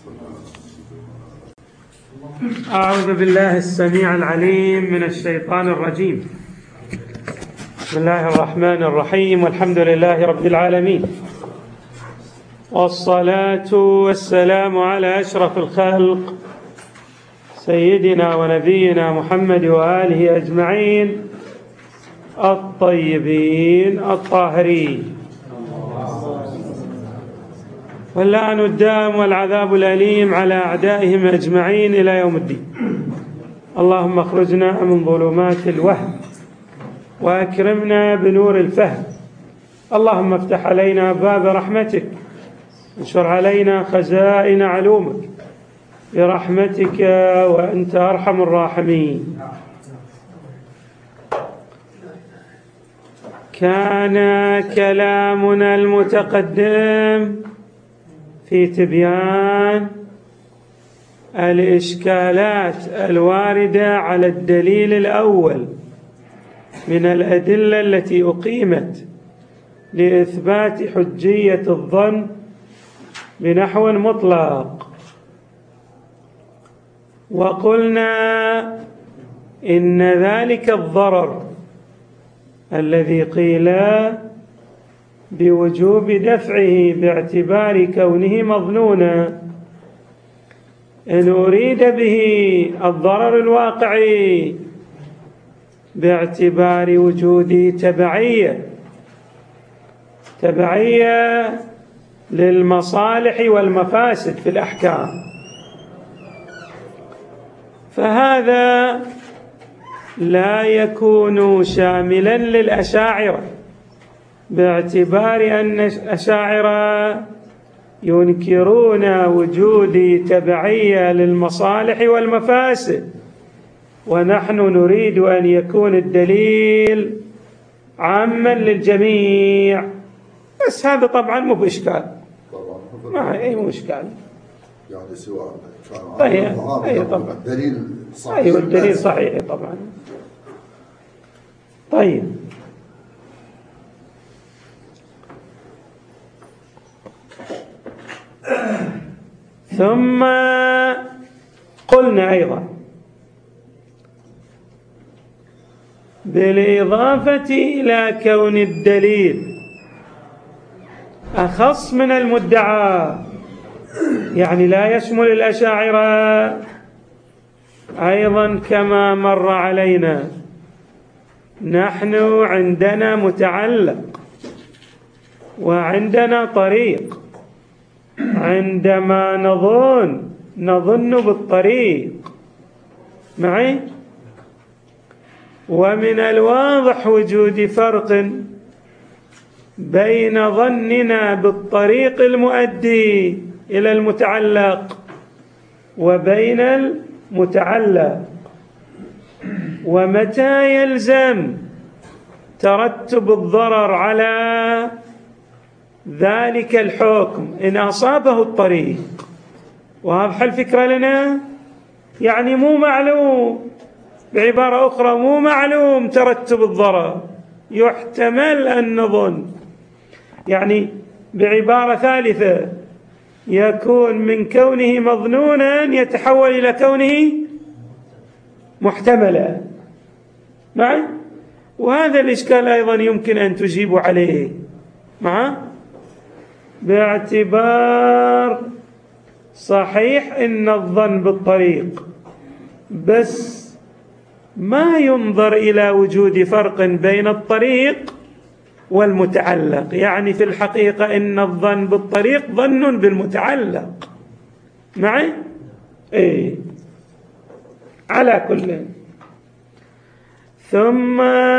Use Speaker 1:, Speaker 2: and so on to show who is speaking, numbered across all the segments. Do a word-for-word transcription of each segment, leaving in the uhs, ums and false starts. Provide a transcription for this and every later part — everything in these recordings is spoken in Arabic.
Speaker 1: أعوذ بالله السميع العليم من الشيطان الرجيم. بسم الله الرحمن الرحيم، والحمد لله رب العالمين، والصلاة والسلام على أشرف الخلق سيدنا ونبينا محمد وآله أجمعين الطيبين الطاهرين، واللعن الدام والعذاب الأليم على أعدائهم أجمعين إلى يوم الدين. اللهم اخرجنا من ظلمات الوهم وأكرمنا بنور الفهم. اللهم افتح علينا باب رحمتك، انشر علينا خزائن علومك برحمتك وأنت أرحم الراحمين. كان كلامنا المتقدم في تبيان الإشكالات الواردة على الدليل الأول من الأدلة التي أقيمت لإثبات حجية الظن بنحو مطلق، وقلنا إن ذلك الضرر الذي قيل بوجوب دفعه باعتبار كونه مظنونا، إن أريد به الضرر الواقعي باعتبار وجود تبعية تبعية للمصالح والمفاسد في الأحكام، فهذا لا يكون شاملا للأشاعرة، باعتبار أن الأشاعرة ينكرون وجود تبعية للمصالح والمفاسد، ونحن نريد أن يكون الدليل عاما للجميع. بس هذا طبعا مو بإشكال، ما أي مو إشكال
Speaker 2: يعني سواء
Speaker 1: طيب. أي طبعا
Speaker 2: الدليل صحيح،
Speaker 1: أيوة الدليل صحيح طبعا. طيب، ثم قلنا أيضا بالإضافة إلى كون الدليل أخص من المدعى، يعني لا يشمل الأشاعرة أيضا كما مر علينا، نحن عندنا متعلق وعندنا طريق. عندما نظن نظن بالطريق معي، ومن الواضح وجود فرق بين ظننا بالطريق المؤدي إلى المتعلق وبين المتعلق، ومتى يلزم ترتب الضرر على ذلك الحكم إن أصابه الطريق. واضح الفكرة لنا؟ يعني مو معلوم، بعبارة أخرى مو معلوم ترتب الضرر، يحتمل أن نظن، يعني بعبارة ثالثة يكون من كونه مظنونا يتحول إلى كونه محتملا معي. وهذا الإشكال أيضا يمكن أن تجيب عليه معه، باعتبار صحيح إن الظن بالطريق، بس ما ينظر إلى وجود فرق بين الطريق والمتعلق، يعني في الحقيقة إن الظن بالطريق ظن بالمتعلق معي. إيه على كل. ثم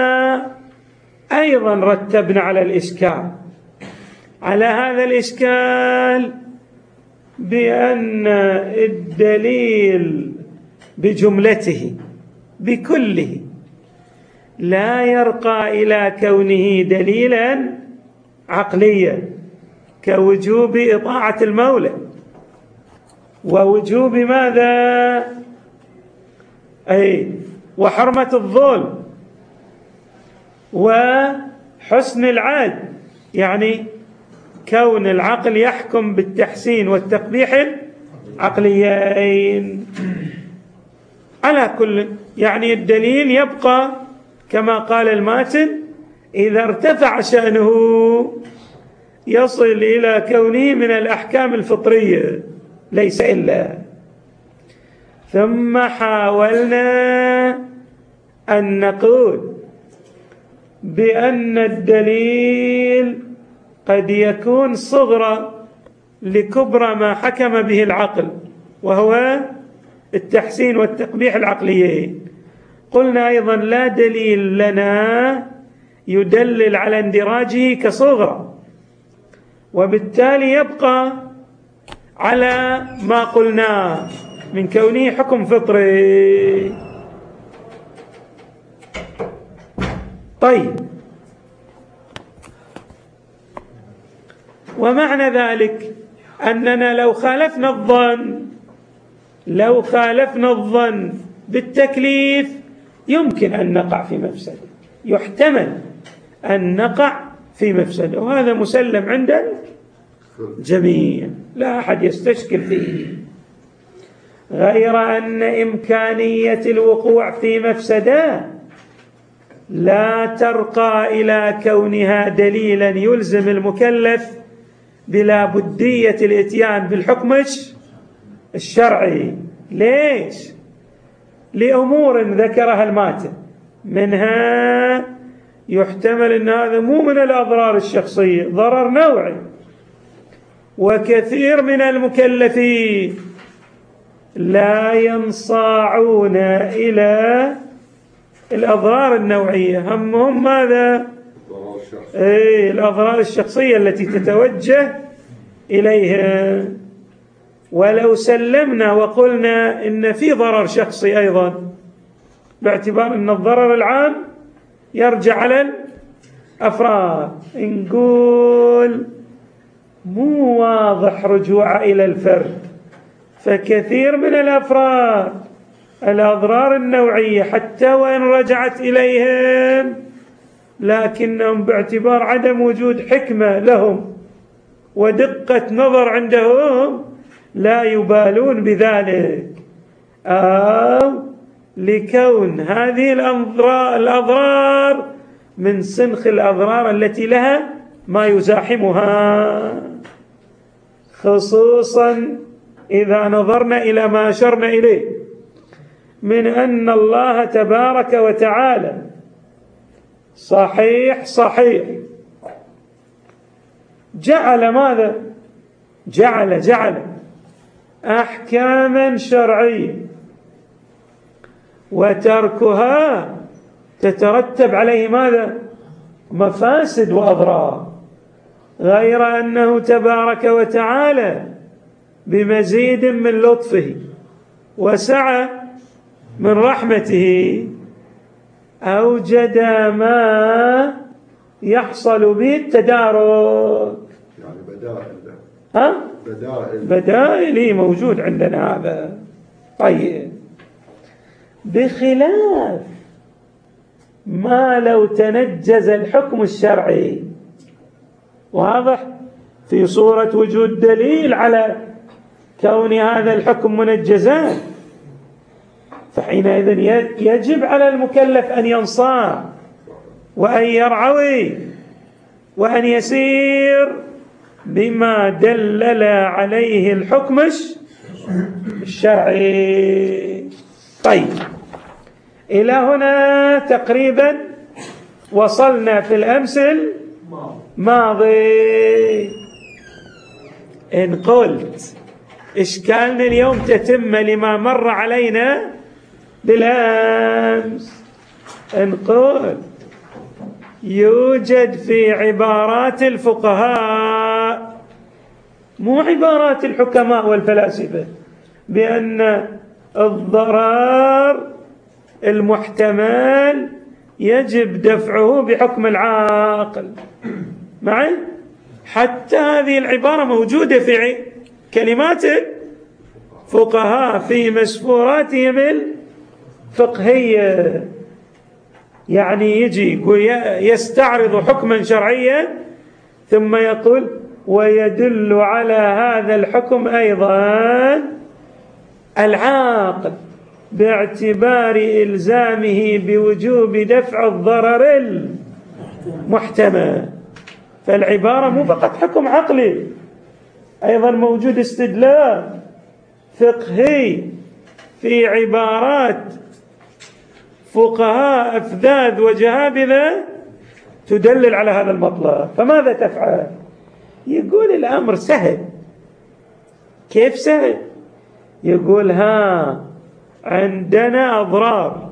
Speaker 1: أيضا رتبنا على الإشكال على هذا الإشكال بأن الدليل بجملته بكله لا يرقى إلى كونه دليلا عقليا كوجوب إطاعة المولى ووجوب ماذا؟ أي وحرمة الظلم وحسن العدل، يعني كون العقل يحكم بالتحسين والتقبيح عقليين. على كل يعني الدليل يبقى كما قال الماتن إذا ارتفع شأنه يصل إلى كونه من الأحكام الفطرية ليس إلا. ثم حاولنا أن نقول بأن الدليل قد يكون صغرى لكبرى ما حكم به العقل، وهو التحسين والتقبيح العقليين. قلنا أيضا لا دليل لنا يدلل على اندراجه كصغرى، وبالتالي يبقى على ما قلناه من كونه حكم فطري. طيب، ومعنى ذلك أننا لو خالفنا الظن لو خالفنا الظن بالتكليف يمكن أن نقع في مفسدة، يحتمل أن نقع في مفسدة، وهذا مسلم عند الجميع لا أحد يستشكل فيه، غير أن إمكانية الوقوع في مفسدة لا ترقى إلى كونها دليلا يلزم المكلف بلا بدية الإتيان بالحكم الشرعي. ليش؟ لأمور ذكرها الماتن، منها يحتمل أن هذا مو من الأضرار الشخصية، ضرر نوعي، وكثير من المكلفين لا ينصاعون إلى الأضرار النوعية، همهم ماذا؟ إيه الأضرار الشخصية التي تتوجه إليها. ولو سلمنا وقلنا إن في ضرر شخصي أيضا، باعتبار أن الضرر العام يرجع على الأفراد، نقول مو واضح رجوع إلى الفرد، فكثير من الأفراد الأضرار النوعية حتى وإن رجعت إليهم لكنهم باعتبار عدم وجود حكمة لهم ودقة نظر عندهم لا يبالون بذلك، أو لكون هذه الأضرار من سنخ الأضرار التي لها ما يزاحمها، خصوصا إذا نظرنا إلى ما أشرنا إليه من أن الله تبارك وتعالى صحيح صحيح جعل ماذا؟ جعل جعل أحكاما شرعية، وتركها تترتب عليه ماذا؟ مفاسد وأضرار، غير أنه تبارك وتعالى بمزيد من لطفه وسعة من رحمته أوجد ما يحصل به التدارك،
Speaker 2: يعني بدائل
Speaker 1: ها؟
Speaker 2: بدائل
Speaker 1: بدائل موجود عندنا هذا. طيب، بخلاف ما لو تنجز الحكم الشرعي، واضح في صورة وجود دليل على كون هذا الحكم منجزا، فحينئذ يجب على المكلف أن ينصاع وأن يرعوي وأن يسير بما دلل عليه الحكم الشرعي. طيب، إلى هنا تقريبا وصلنا في الأمس الماضي. إن قلت إشكالنا اليوم تتم لما مر علينا بالأمس، إن قلت يوجد في عبارات الفقهاء مو عبارات الحكماء والفلاسفة بأن الضرر المحتمل يجب دفعه بحكم العاقل، معي حتى هذه العبارة موجودة في كلمات الفقهاء في مسفوراتهم الفقهية، يعني يجي يستعرض حكما شرعيا ثم يقول ويدل على هذا الحكم أيضا العاقل باعتبار إلزامه بوجوب دفع الضرر المحتمل. فالعبارة مو فقط حكم عقلي، أيضا موجود استدلال فقهي في عبارات فقهاء أفذاذ وجهابذة تدلل على هذا المطلب. فماذا تفعل؟ يقول الأمر سهل. كيف سهل؟ يقول ها عندنا أضرار،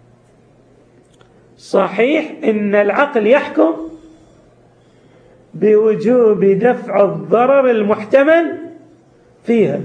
Speaker 1: صحيح إن العقل يحكم بوجوب دفع الضرر المحتمل فيها،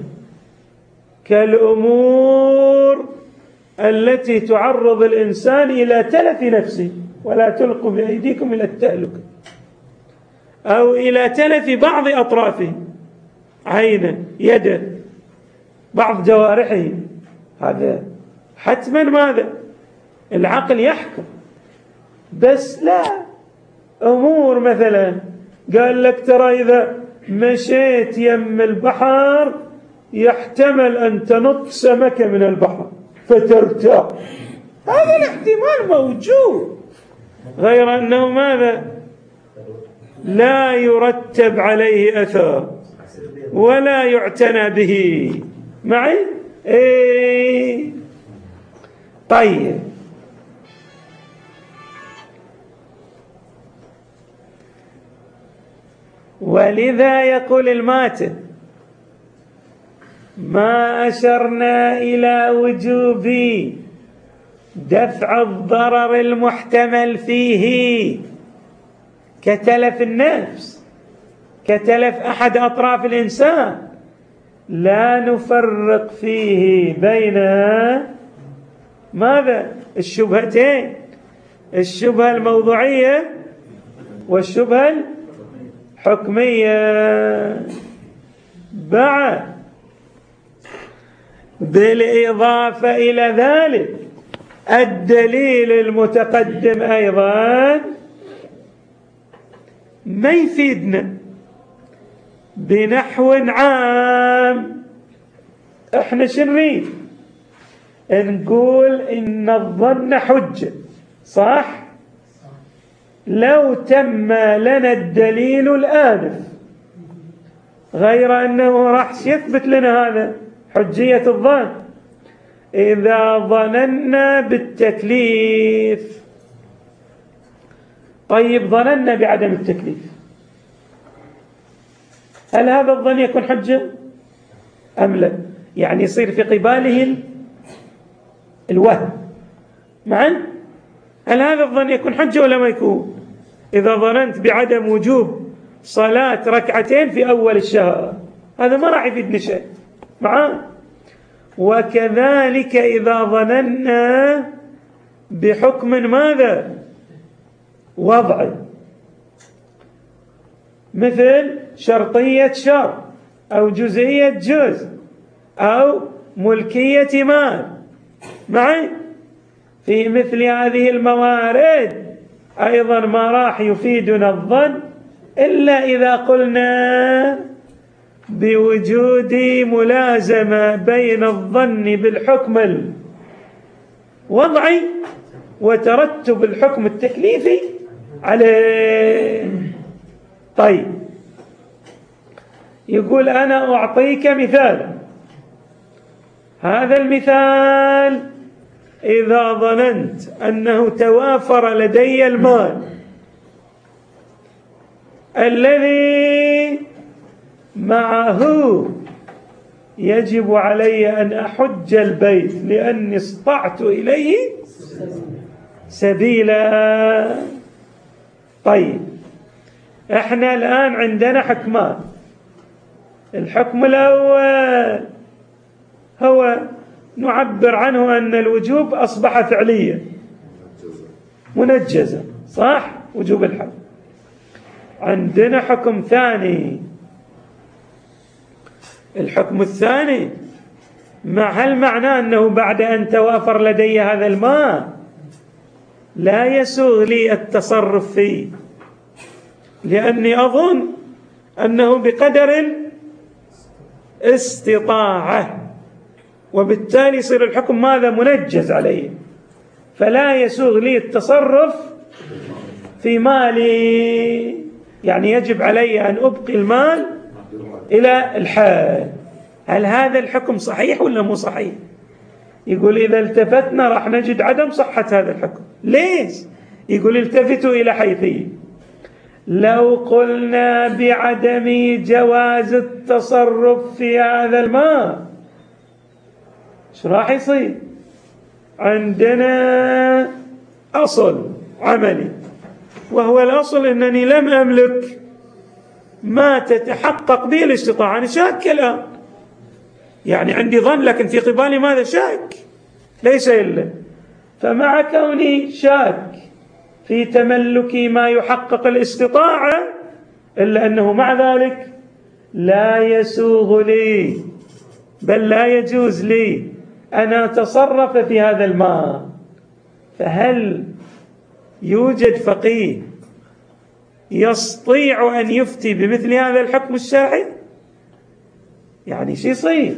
Speaker 1: كالأمور التي تعرض الإنسان إلى تلف نفسه، ولا تلقوا بأيديكم إلى التهلكة، أو إلى تلف بعض أطرافه، عينه، يده، بعض جوارحه. هذا حتما ماذا؟ العقل يحكم. بس لا، أمور مثلا قال لك ترى إذا مشيت يم البحر يحتمل أن تنط سمكة من البحر فترتاح، هذا الاحتمال موجود، غير أنه ماذا؟ لا يرتب عليه أثر ولا يعتنى به. معي؟ إيه؟ طيب، ولذا يقول الماتن ما أشرنا إلى وجوب دفع الضرر المحتمل فيه كتلف النفس، كتلف أحد أطراف الإنسان، لا نفرق فيه بين ماذا؟ الشبهتين، الشبهة الموضوعية والشبهة الحكمية. بعد بالإضافة إلى ذلك الدليل المتقدم أيضا ما يفيدنا بنحو عام. احنا شنريد نقول إن الظن حجة، صح؟ لو تم لنا الدليل الآنف، غير أنه راح يثبت لنا هذا حجية الظن إذا ظننا بالتكليف. طيب، ظننا بعدم التكليف، هل هذا الظن يكون حجة أم لا؟ يعني يصير في قباله الوهم معا. هل هذا الظن يكون حجة ولا ما يكون؟ إذا ظننت بعدم وجوب صلاة ركعتين في أول الشهر، هذا ما راح يفيدني شيء معا. وكذلك إذا ظننا بحكم ماذا؟ وضعي، مثل شرطية شرط أو جزئية جزء أو ملكية مال معي. في مثل هذه الموارد أيضا ما راح يفيدنا الظن إلا إذا قلنا بوجود ملازمة بين الظن بالحكم الوضعي وترتب الحكم التكليفي عليه. طيب، يقول أنا أعطيك مثال. هذا المثال إذا ظننت أنه توافر لدي المال الذي معه يجب علي أن أحج البيت لأني استطعت إليه سبيلا. طيب، احنا الآن عندنا حكمان. الحكم الأول هو نعبر عنه أن الوجوب أصبح فعليا منجزا، صح؟ وجوب الحج. عندنا حكم ثاني. الحكم الثاني مع هل معناه أنه بعد أن توافر لدي هذا المال لا يسوغ لي التصرف فيه، لأني أظن أنه بقدر الاستطاعة، وبالتالي يصير الحكم ماذا؟ منجز عليه، فلا يسوغ لي التصرف في مالي، يعني يجب علي أن أبقي المال إلى الحال. هل هذا الحكم صحيح ولا مو صحيح؟ يقول إذا التفتنا راح نجد عدم صحة هذا الحكم. ليش؟ يقول التفتوا إلى حيثية. لو قلنا بعدم جواز التصرف في هذا المال ايش راح يصير؟ عندنا أصل عملي، وهو الأصل أنني لم أملك ما تتحقق به الاستطاعة. أنا شاك الآن، يعني عندي ظن لكن في قبالي ماذا؟ شاك، ليس إلا. فمع كوني شاك في تملكي ما يحقق الاستطاعة، إلا أنه مع ذلك لا يسوغ لي، بل لا يجوز لي أن أتصرف في هذا المال. فهل يوجد فقيه يستطيع أن يفتي بمثل هذا الحكم الشرعي؟ يعني شو يصير؟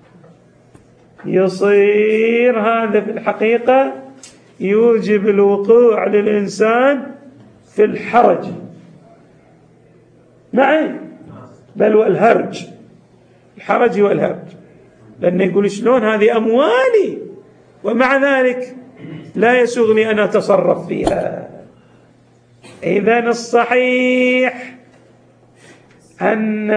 Speaker 1: يصير هذا في الحقيقة يوجب الوقوع للإنسان في الحرج، معي، بل والهرج، الحرج والهرج، لأنه يقول شلون هذه أموالي ومع ذلك لا يسوغ لي أن أتصرف فيها. إذن الصحيح أن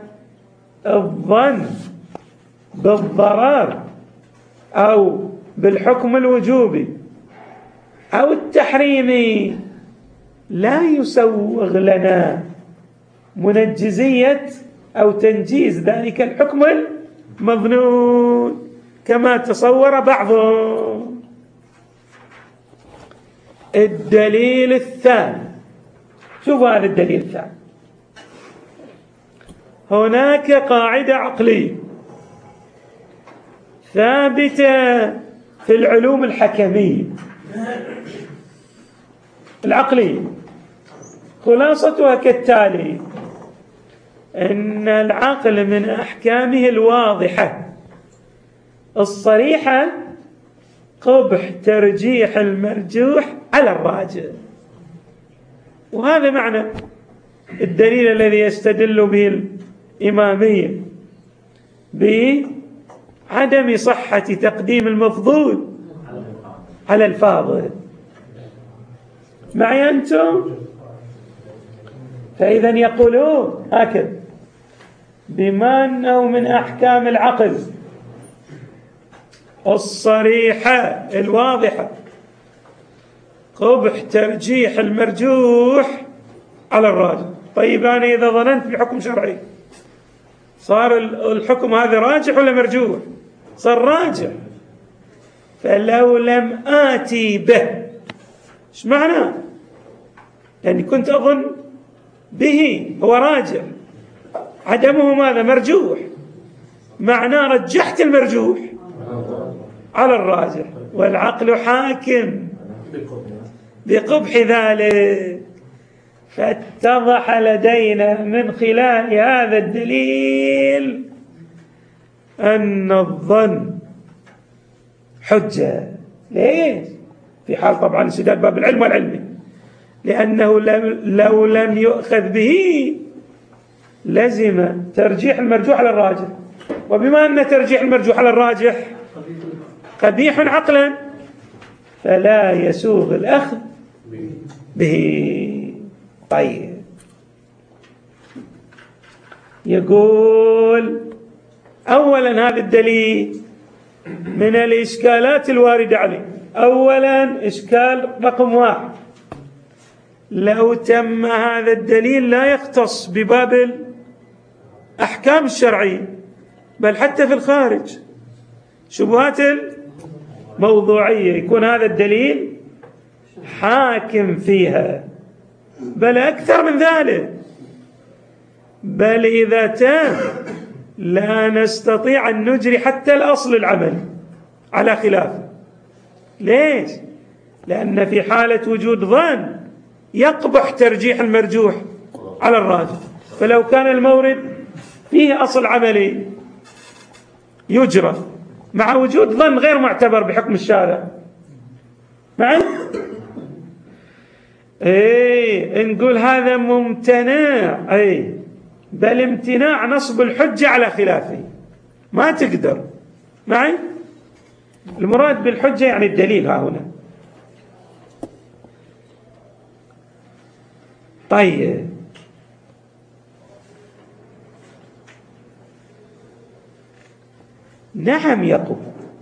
Speaker 1: الظن بالضرر أو بالحكم الوجوبي أو التحريمي لا يسوغ لنا منجزية أو تنجيز ذلك الحكم المظنون كما تصور بعضهم. الدليل الثاني، شوفوا هذا الدليل الثاني. هناك قاعدة عقلية ثابتة في العلوم الحكمية العقلية، خلاصتها كالتالي: إن العقل من أحكامه الواضحة الصريحة قبح ترجيح المرجوح على الراجح. وهذا معنى الدليل الذي يستدل به الإمامية بعدم صحة تقديم المفضول على الفاضل. معي أنتم؟ فإذا يقولون هكذا: بما أنه من أحكام العقل الصريحة الواضحة قبح ترجيح المرجوح على الراجح. طيب أنا إذا ظننت بحكم شرعي صار الحكم هذا راجح ولا مرجوح؟ صار راجح، فلو لم آتي به ايش معنى؟ لأني كنت أظن به هو راجح، عدمه ماذا؟ مرجوح، معناه رجحت المرجوح على الراجح، والعقل حاكم بقبح ذلك. فاتضح لدينا من خلال هذا الدليل أن الظن حجة. ليش؟ في حال طبعا انسداد باب العلم والعلمي، لأنه لو لم يؤخذ به لزم ترجيح المرجوح على الراجح، وبما أن ترجيح المرجوح على الراجح قبيح عقلا فلا يسوغ الأخذ به. طيب، يقول أولا هذا الدليل من الإشكالات الواردة عليه. أولا إشكال رقم واحد: لو تم هذا الدليل لا يختص بباب الأحكام الشرعية بل حتى في الخارج شبهات الموضوعية يكون هذا الدليل حاكم فيها، بل أكثر من ذلك، بل إذا تم لا نستطيع أن نجري حتى الأصل العملي على خلافه. ليش؟ لأن في حالة وجود ظن يقبح ترجيح المرجوح على الراجح، فلو كان المورد فيه أصل عملي يجرى مع وجود ظن غير معتبر بحكم الشارع معي؟ ايه نقول هذا ممتنع، اي بل امتناع نصب الحجة على خلافه، ما تقدر معي. المراد بالحجة يعني الدليل ها هنا. طيب نعم يقول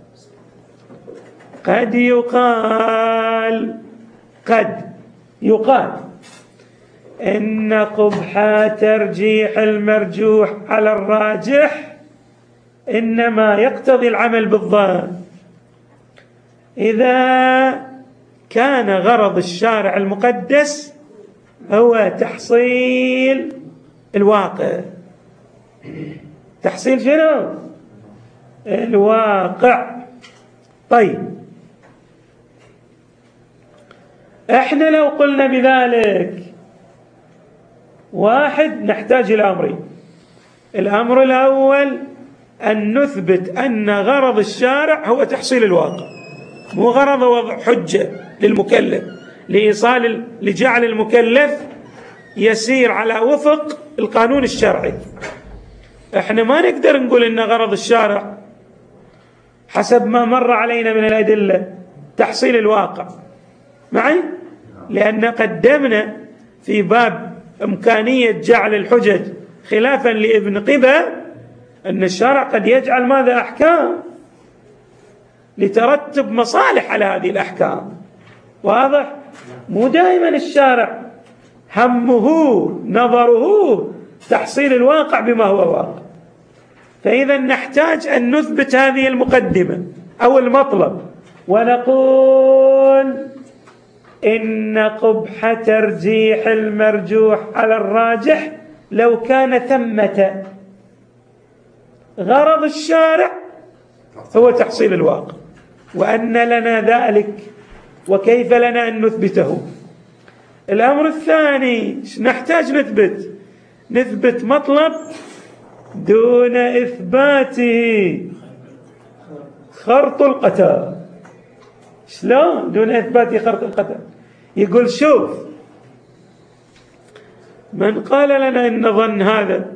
Speaker 1: قد يقال قد يقال إن قبح ترجيح المرجوح على الراجح إنما يقتضي العمل بالظن إذا كان غرض الشارع المقدس هو تحصيل الواقع. تحصيل شنو؟ الواقع. طيب احنا لو قلنا بذلك واحد نحتاج إلى أمرين. الأمر الأول أن نثبت أن غرض الشارع هو تحصيل الواقع، مو غرض وضع حجة للمكلف لإيصال لجعل المكلف يسير على وفق القانون الشرعي. احنا ما نقدر نقول إن غرض الشارع حسب ما مر علينا من الأدلة تحصيل الواقع معي، لأن قدمنا في باب إمكانية جعل الحجج خلافا لابن قبة أن الشارع قد يجعل ماذا أحكام لترتب مصالح على هذه الأحكام. واضح؟ مو دائما الشارع همه نظره تحصيل الواقع بما هو واقع. فإذا نحتاج أن نثبت هذه المقدمة أو المطلب ونقول إن قبح ترجيح المرجوح على الراجح لو كان ثمة غرض الشارع هو تحصيل الواقع، وأن لنا ذلك وكيف لنا أن نثبته. الأمر الثاني نحتاج نثبت نثبت مطلب دون إثباته خرط القتال. شلون دون إثبات خرط القتال؟ يقول شوف، من قال لنا إن ظن هذا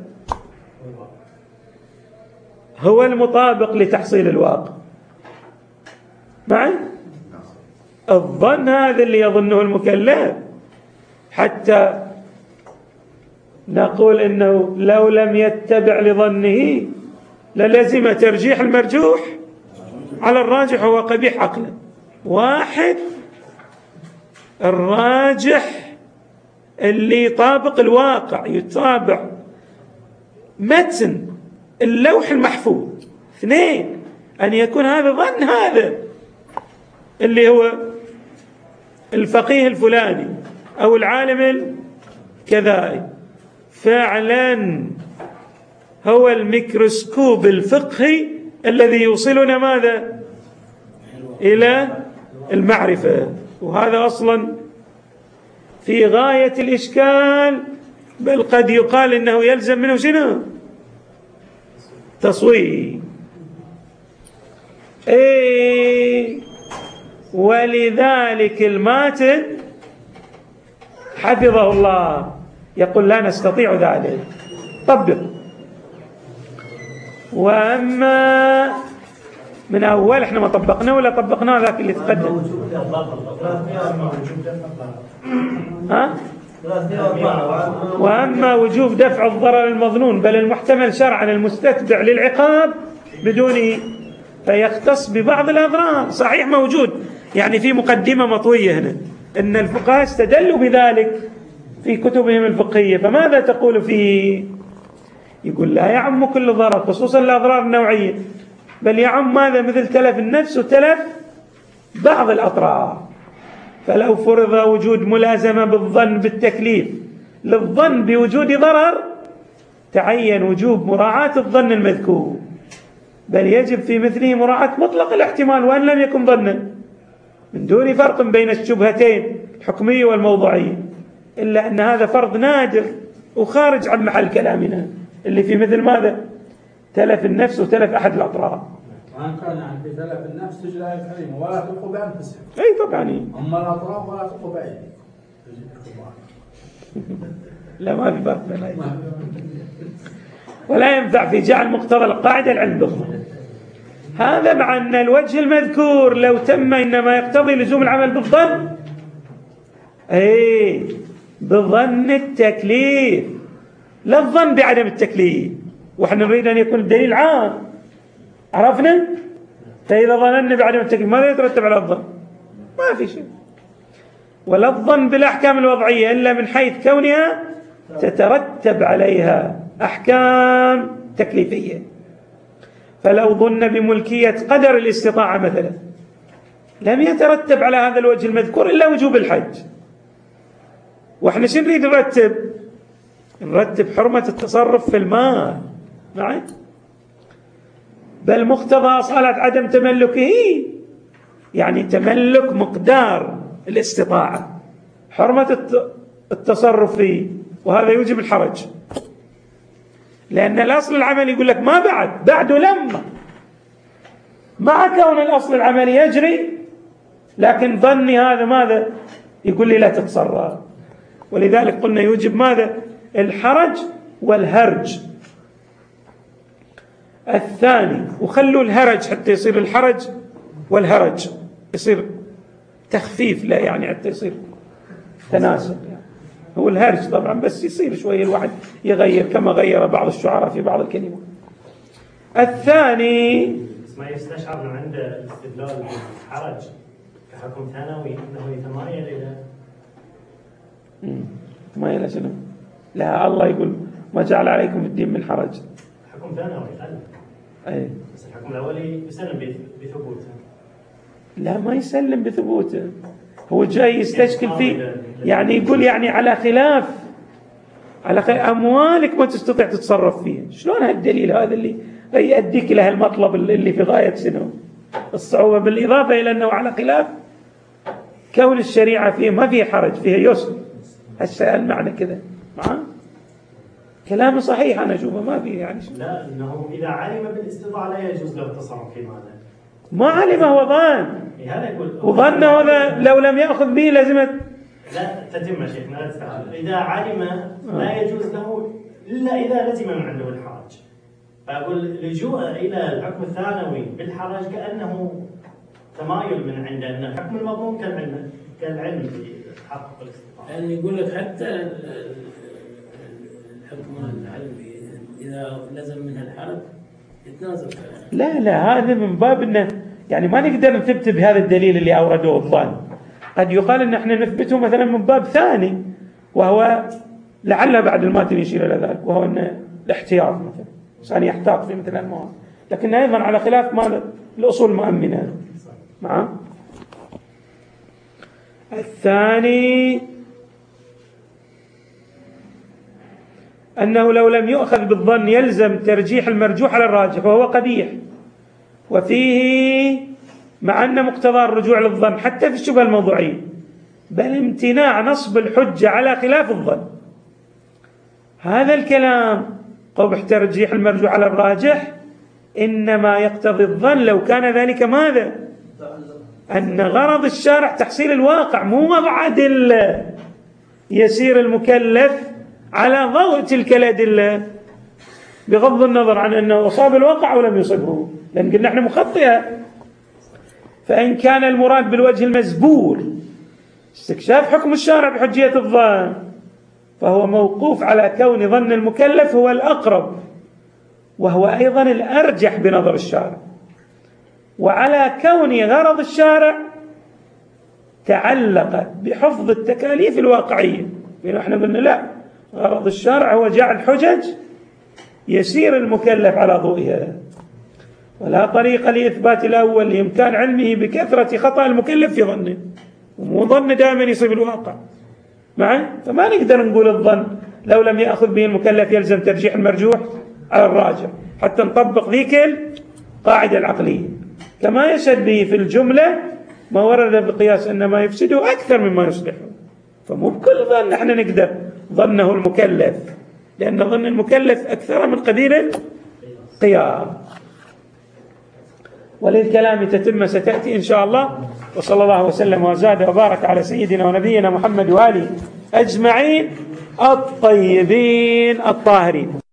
Speaker 1: هو المطابق لتحصيل الواقع معي؟ الظن هذا اللي يظنه المكلف حتى نقول إنه لو لم يتبع لظنه للزم ترجيح المرجوح على الراجح وهو قبيح عقلا. واحد الراجح اللي يطابق الواقع يتابع متن اللوح المحفوظ. اثنين أن يكون هذا ظن هذا اللي هو الفقيه الفلاني أو العالم كذا فعلا هو الميكروسكوب الفقهي الذي يوصلنا ماذا إلى المعرفة. وهذا أصلا في غاية الإشكال، بل قد يقال إنه يلزم منه شنو؟ تصوير. إيه ولذلك الماتن حفظه الله يقول لا نستطيع ذلك. طبق. وأما من أول إحنا ما طبقنا ولا طبقنا ذاك اللي تقدم. ها؟ وأما وجوب دفع الضرر المظنون بل المحتمل شرعا المستتبع للعقاب بدونه فيختص ببعض الأضرار. صحيح موجود، يعني في مقدمة مطوية هنا إن الفقهاء استدلوا بذلك في كتبهم الفقهية. فماذا تقول فيه؟ يقول لا يعم كل ضرر خصوصا الأضرار النوعية، بل يعم ماذا مثل تلف النفس وتلف بعض الأطراف. فلو فرض وجود ملازمة بالظن بالتكليف للظن بوجود ضرر تعين وجوب مراعاة الظن المذكور، بل يجب في مثله مراعاة مطلق الاحتمال وأن لم يكن ظنا من دون فرق بين الشبهتين الحكمية والموضوعية، إلا أن هذا فرض نادر وخارج عن محل كلامنا اللي في مثل ماذا؟ تلف النفس وتلف أحد الأطراف.
Speaker 3: وإن كان يعني في تلف النفس تجري الآية الكريمة ولا تلقوا بأنفسكم.
Speaker 1: أي طبعا.
Speaker 3: أما الأطراف ولا تلقوا بأيديكم.
Speaker 1: لا ما في فرق بين الآية. ولا ينفع في جعل مقتضى القاعدة العلم بالظن. هذا مع أن الوجه المذكور لو تم إنما يقتضي لزوم العمل بالظن. أي بظن التكليف لا الظن بعدم التكليف، وإحنا نريد أن يكون الدليل عام. عرفنا؟ فإذا ظننا بعدم التكليف ماذا يترتب على الظن؟ ما في شيء. ولا الظن بالأحكام الوضعية إلا من حيث كونها تترتب عليها أحكام تكليفية. فلو ظن بملكية قدر الاستطاعة مثلا لم يترتب على هذا الوجه المذكور إلا وجوب الحج. وإحنا شو نريد نرتب؟ نرتب حرمة التصرف في المال معي؟ بل مقتضى أصالة عدم تملكه يعني تملك مقدار الاستطاعة حرمة التصرف فيه، وهذا يوجب الحرج. لأن الأصل العملي يقول لك ما بعد بعده لما مع كون الأصل العملي يجري، لكن ظني هذا ماذا يقول لي لا تتصرف. ولذلك قلنا يوجب ماذا؟ الحرج والهرج. الثاني وخلوا الهرج حتى يصير الحرج والهرج يصير تخفيف، لا يعني حتى يصير تناسب. يعني هو الهرج طبعا بس يصير شوية الواحد يغير كما غير بعض الشعراء في بعض الكلمات. الثاني
Speaker 4: ما يستشعر من عند الاستدلال بالحرج كحكم ثانوي انه يتمايل الى
Speaker 1: ما إلى شنو؟ لا الله يقول ما جعل عليكم الدين من حرج.
Speaker 4: حكم ثانوي قال
Speaker 1: أي.
Speaker 4: بس الحكم الأولي يسلم بثبوته.
Speaker 1: لا ما يسلم بثبوته، هو جاي يستشكل فيه. يعني يقول يعني على خلاف على خلاف أموالك ما تستطيع تتصرف فيها. شلون هالدليل هذا اللي يؤديك إلى هالمطلب اللي في غاية سنه الصعوبة، بالإضافة إلى أنه على خلاف كون الشريعة فيه ما فيه حرج فيه يسر. هسه المعنى كذا معاه كلام صحيح أنا أشوفه ما فيه يعني شو.
Speaker 4: لا إنه إذا علم بالاستطاعة لا يجوز له التصرف في ماذا
Speaker 1: ما علم هو ظن
Speaker 4: هذا يقول
Speaker 1: وظن هذا لو لم يأخذ به لازمت
Speaker 4: لا تتم شيخنا لا تستعجل. إذا علم لا يجوز له إلا إذا لزم من عنده الحرج. فأقول اللجوء إلى الحكم الثانوي بالحرج كأنه تمايل من عنده أن الحكم المضمون كالعلم كالعلم بتحقق الاستطاعة.
Speaker 5: يعني يقول لك حتى الحكم العلمي إذا لزم منها الحرج يتنازل.
Speaker 1: لا لا هذا من باب انه يعني ما نقدر نثبت بهذا الدليل اللي أورده الظن. قد يقال ان احنا نثبته مثلا من باب ثاني، وهو لعل بعد الماتن يشير الى ذلك، وهو ان الاحتياط مثلا عشان يحتاط في مثل المواد، لكن ايضا على خلاف ما الاصول المؤمنه. نعم. الثاني أنه لو لم يؤخذ بالظن يلزم ترجيح المرجوح على الراجح وهو قبيح، وفيه مع أن مقتضى الرجوع للظن حتى في الشبهة الموضوعية بل امتناع نصب الحجة على خلاف الظن. هذا الكلام قبح ترجيح المرجوح على الراجح إنما يقتضي الظن لو كان ذلك ماذا؟ أن غرض الشارع تحصيل الواقع مو وضع أدلة يسير المكلف على ضوء تلك الأدلة بغض النظر عن أنه أصاب الواقع أو لم يصبه، لأن قلنا نحن مخطئة. فإن كان المراد بالوجه المزبور استكشاف حكم الشارع بحجية الظن فهو موقوف على كون ظن المكلف هو الأقرب وهو أيضا الأرجح بنظر الشارع، وعلى كون غرض الشارع تعلق بحفظ التكاليف الواقعية. نحن قلنا لا، غرض الشارع هو جعل حجج يسير المكلف على ضوئها، ولا طريق لإثبات الأول لإمكان علمه بكثرة خطأ المكلف في ظنه، ومو ظن دائما يصيب الواقع معي. فما نقدر نقول الظن لو لم يأخذ به المكلف يلزم ترجيح المرجوح على الراجح حتى نطبق ذيك القاعدة العقلية، كما يشهد به في الجملة ما ورد بقياس أن ما يفسده أكثر مما يصلحه. فمو بكل ظن نحن نقدر ظنه المكلف، لأن ظن المكلف أكثر من قبيل القياس. وللكلام تتم ستأتي إن شاء الله. وصلى الله وسلم وزاد وبارك على سيدنا ونبينا محمد وآله أجمعين الطيبين الطاهرين.